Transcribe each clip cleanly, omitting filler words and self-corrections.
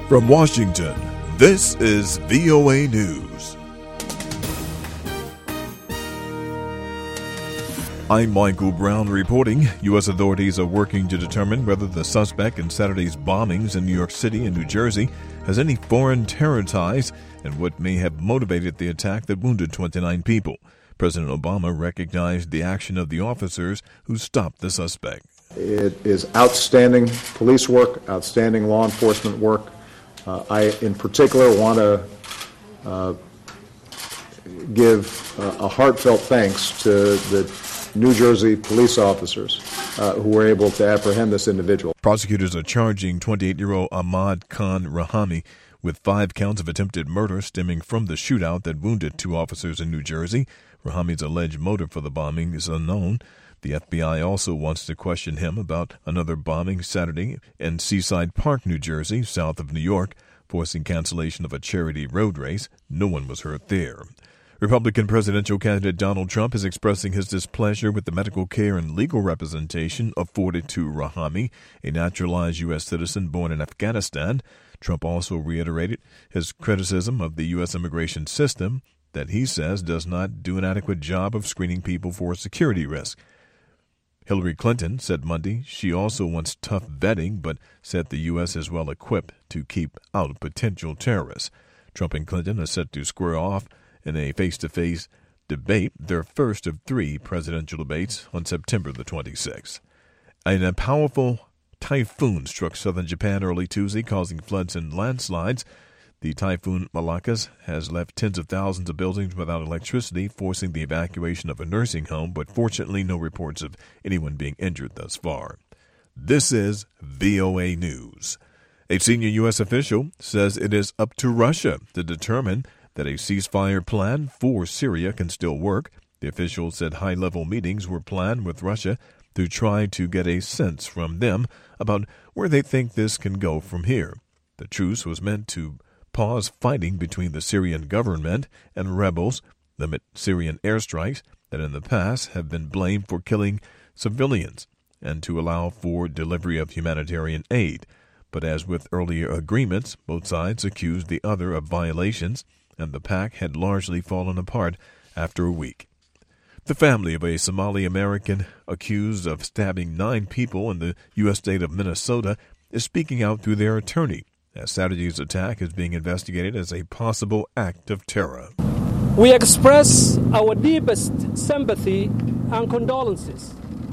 From Washington, this is VOA News. I'm Michael Brown reporting. U.S. authorities are working to determine whether the suspect in Saturday's bombings in New York City and New Jersey has any foreign terror ties and what may have motivated the attack that wounded 29 people. President Obama recognized the action of the officers who stopped the suspect. It is outstanding police work, outstanding law enforcement work. I, in particular, want to give a heartfelt thanks to the New Jersey police officers who were able to apprehend this individual. Prosecutors are charging 28-year-old Ahmad Khan Rahami with 5 counts of attempted murder stemming from the shootout that wounded 2 officers in New Jersey. Rahami's alleged motive for the bombing is unknown. The FBI also wants to question him about another bombing Saturday in Seaside Park, New Jersey, south of New York, forcing cancellation of a charity road race. No one was hurt there. Republican presidential candidate Donald Trump is expressing his displeasure with the medical care and legal representation afforded to Rahami, a naturalized U.S. citizen born in Afghanistan. Trump also reiterated his criticism of the U.S. immigration system that he says does not do an adequate job of screening people for security risk. Hillary Clinton said Monday she also wants tough vetting, but said the U.S. is well equipped to keep out potential terrorists. Trump and Clinton are set to square off in a face-to-face debate, their first of 3 presidential debates, on September the 26th. A powerful typhoon struck southern Japan early Tuesday, causing floods and landslides. The typhoon Malakas has left tens of thousands of buildings without electricity, forcing the evacuation of a nursing home, but fortunately no reports of anyone being injured thus far. This is VOA News. A senior U.S. official says it is up to Russia to determine that a ceasefire plan for Syria can still work. The official said high-level meetings were planned with Russia to try to get a sense from them about where they think this can go from here. The truce was meant to pause fighting between the Syrian government and rebels, limit Syrian airstrikes that in the past have been blamed for killing civilians, and to allow for delivery of humanitarian aid. But as with earlier agreements, both sides accused the other of violations, and the pact had largely fallen apart after a week. The family of a Somali American accused of stabbing 9 people in the U.S. state of Minnesota is speaking out through their attorney, as Saturday's attack is being investigated as a possible act of terror. We express our deepest sympathy and condolences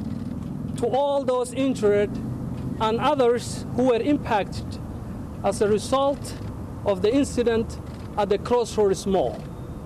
to all those injured and others who were impacted as a result of the incident at the Crossroads Mall.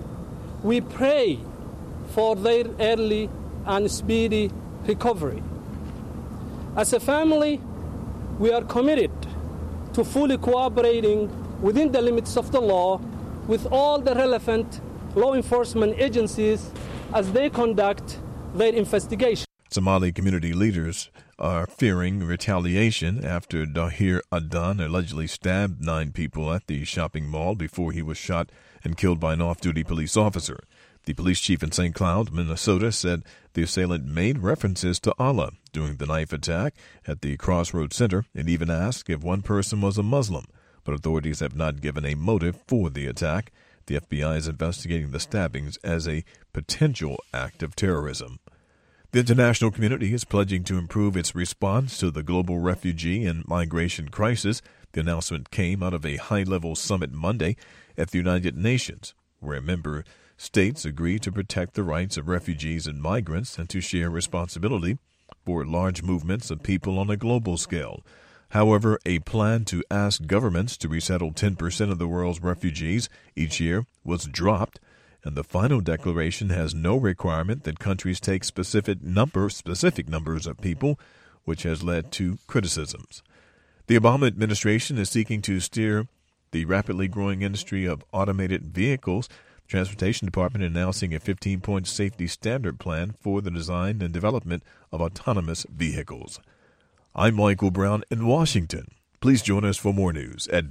We pray for their early and speedy recovery. As a family, we are committed to fully cooperating within the limits of the law with all the relevant law enforcement agencies as they conduct their investigation. Somali community leaders are fearing retaliation after Dahir Adan allegedly stabbed 9 people at the shopping mall before he was shot and killed by an off-duty police officer. The police chief in St. Cloud, Minnesota, said the assailant made references to Allah during the knife attack at the Crossroads Center and even asked if one person was a Muslim, but authorities have not given a motive for the attack. The FBI is investigating the stabbings as a potential act of terrorism. The international community is pledging to improve its response to the global refugee and migration crisis. The announcement came out of a high-level summit Monday at the United Nations, where member states agreed to protect the rights of refugees and migrants and to share responsibility for large movements of people on a global scale. However, a plan to ask governments to resettle 10% of the world's refugees each year was dropped, and the final declaration has no requirement that countries take specific numbers of people, which has led to criticisms. The Obama administration is seeking to steer the rapidly growing industry of automated vehicles. The Transportation Department announcing a 15-point safety standard plan for the design and development of autonomous vehicles. I'm Michael Brown in Washington. Please join us for more news at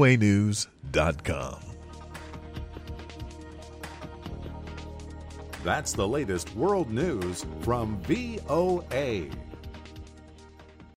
voanews.com. That's the latest world news from VOA.